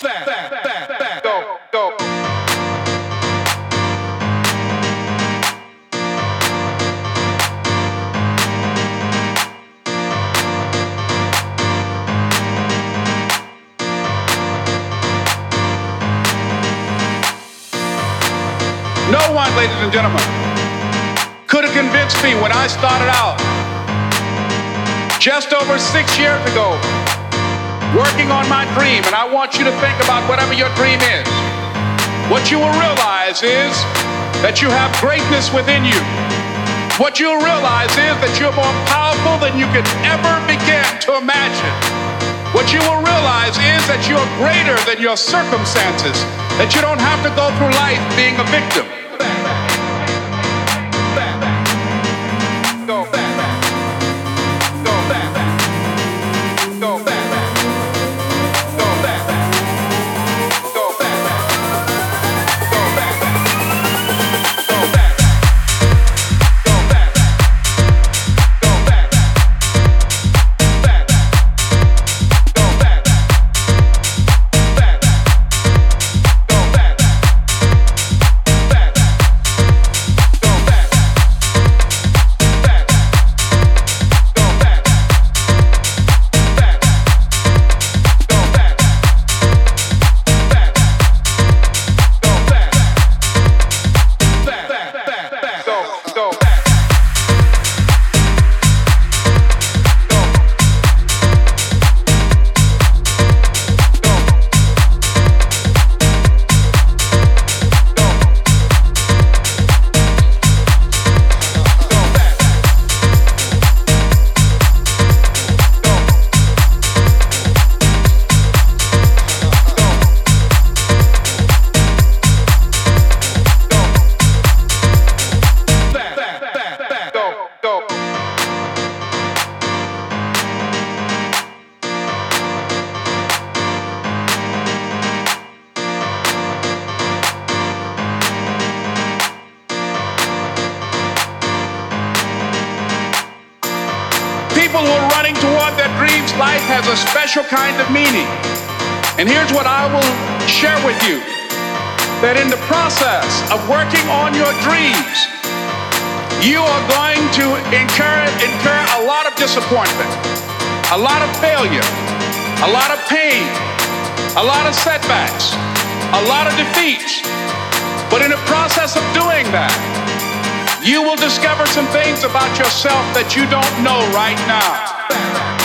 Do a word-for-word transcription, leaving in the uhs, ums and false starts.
back, back, back, back, go, go. No one, ladies and gentlemen, could have convinced me when I started out just over six years ago working on my dream. And I want you to think about whatever your dream is. What you will realize is that you have greatness within you. What you'll realize is that you're more powerful than you could ever begin to imagine. What you will realize is that you're greater than your circumstances, that you don't have to go through life being a victim. Go back, go back, go back, go back, go back, go back, go back, go back, go back, go back, go back, go back, back, go back, back, go back, back, go back. People who are running toward their dreams, life has a special kind of meaning. And here's what I will share with you. That in the process of working on your dreams, you are going to incur, incur a lot of disappointment, a lot of failure, a lot of pain, a lot of setbacks, a lot of defeats. But in the process of doing that, you will discover some things about yourself that you don't know right now.